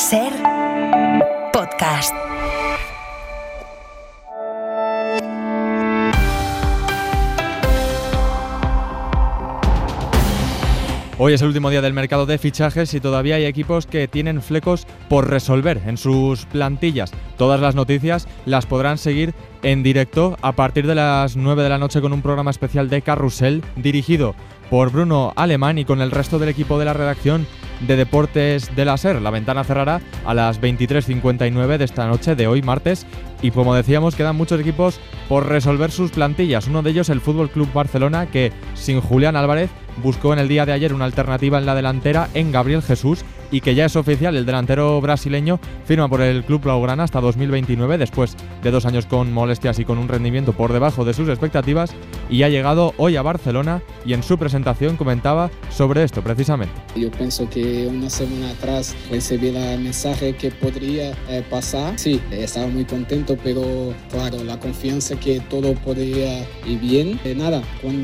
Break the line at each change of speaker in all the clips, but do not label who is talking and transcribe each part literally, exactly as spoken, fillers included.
SER Podcast.
Hoy es el último día del mercado de fichajes y todavía hay equipos que tienen flecos por resolver en sus plantillas. Todas las noticias las podrán seguir en directo a partir de las nueve de la noche con un programa especial de Carrusel dirigido por Bruno Alemán y con el resto del equipo de la redacción de Deportes de la SER. La ventana cerrará a las veintitrés cincuenta y nueve de esta noche de hoy martes y, como decíamos, quedan muchos equipos por resolver sus plantillas. Uno de ellos el F C Barcelona, que sin Julián Álvarez buscó en el día de ayer una alternativa en la delantera en Gabriel Jesús y que ya es oficial. El delantero brasileño firma por el club blaugrana hasta dos mil veintinueve después de dos años con molestias y con un rendimiento por debajo de sus expectativas, y ha llegado hoy a Barcelona y en su presentación comentaba sobre esto precisamente.
Yo pienso que una semana atrás recibí el mensaje que podría eh, pasar. Sí, estaba muy contento, pero claro, la confianza que todo podría ir bien. Eh, nada,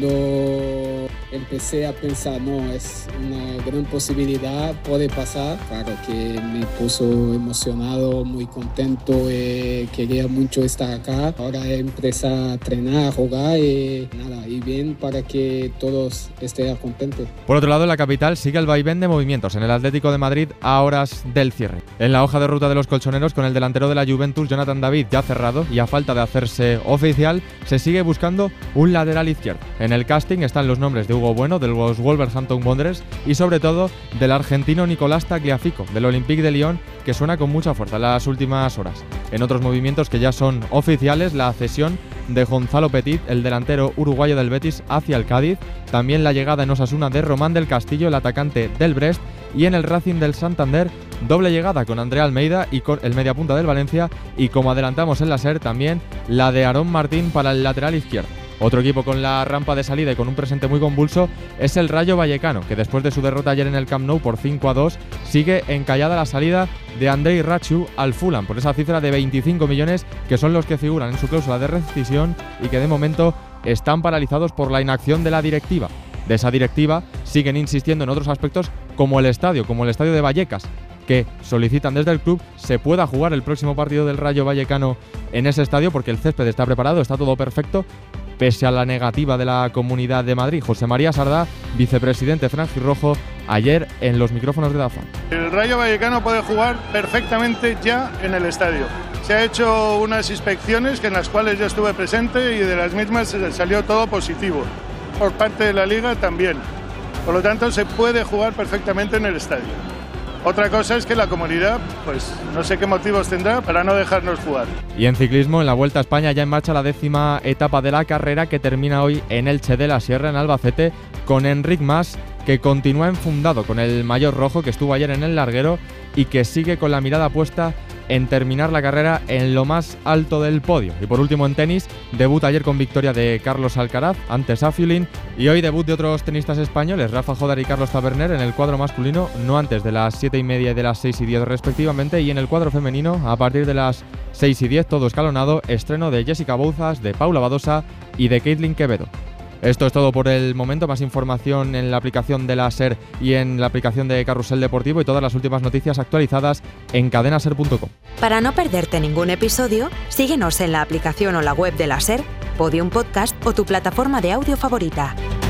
cuando empecé a pensar, no, es una gran posibilidad, puede pasar, claro que me puso emocionado, muy contento, eh, quería mucho estar acá. Ahora empecé a entrenar, a jugar y nada, y bien para que todos estén contentos.
Por otro lado, en la capital sigue el vaivén de movimientos en el Atlético de Madrid a horas del cierre. En la hoja de ruta de los colchoneros, con el delantero de la Juventus, Jonathan David, ya cerrado y a falta de hacerse oficial, se sigue buscando un lateral izquierdo. En el casting están los nombres de Hugo Bueno, de los Wolverhampton Wanderers, y sobre todo del argentino Nicolás Tagliafico, del Olympique de Lyon, que suena con mucha fuerza en las últimas horas. En otros movimientos que ya son oficiales, la cesión de Gonzalo Petit, el delantero uruguayo del Betis, hacia el Cádiz, también la llegada en Osasuna de Román del Castillo, el atacante del Brest, y en el Racing del Santander, doble llegada con André Almeida y con el mediapunta del Valencia, y como adelantamos en la SER, también la de Aarón Martín para el lateral izquierdo. Otro equipo con la rampa de salida y con un presente muy convulso es el Rayo Vallecano, que después de su derrota ayer en el Camp Nou por cinco a dos, sigue encallada la salida de Andrei Rachu al Fulham por esa cifra de veinticinco millones, que son los que figuran en su cláusula de rescisión y que de momento están paralizados por la inacción de la directiva. De esa directiva siguen insistiendo en otros aspectos, como el estadio, como el estadio de Vallecas, que solicitan desde el club se pueda jugar el próximo partido del Rayo Vallecano en ese estadio, porque el césped está preparado, está todo perfecto, pese a la negativa de la Comunidad de Madrid. José María Sardá, vicepresidente franjirrojo, ayer en los micrófonos de Dazón.
El Rayo Vallecano puede jugar perfectamente ya en el estadio. Se ha hecho unas inspecciones en las cuales yo estuve presente y de las mismas salió todo positivo. Por parte de la Liga también. Por lo tanto, se puede jugar perfectamente en el estadio. Otra cosa es que la comunidad, pues no sé qué motivos tendrá para no dejarnos jugar.
Y en ciclismo, en la Vuelta a España ya en marcha la décima etapa de la carrera, que termina hoy en Elche de la Sierra, en Albacete, con Enric Mas, que continúa enfundado con el maillot rojo, que estuvo ayer en el larguero y que sigue con la mirada puesta en terminar la carrera en lo más alto del podio. Y por último, en tenis, debut ayer con victoria de Carlos Alcaraz ante Safiulin, y hoy debut de otros tenistas españoles, Rafa Jodar y Carlos Taberner, en el cuadro masculino, no antes de las siete y media y de las seis y diez respectivamente, y en el cuadro femenino, a partir de las seis y diez, todo escalonado, estreno de Jessica Bouzas, de Paula Badosa y de Caitlin Quevedo. Esto es todo por el momento. Más información en la aplicación de la SER y en la aplicación de Carrusel Deportivo, y todas las últimas noticias actualizadas en cadena ser punto com.
Para no perderte ningún episodio, síguenos en la aplicación o la web de la SER, Podium Podcast o tu plataforma de audio favorita.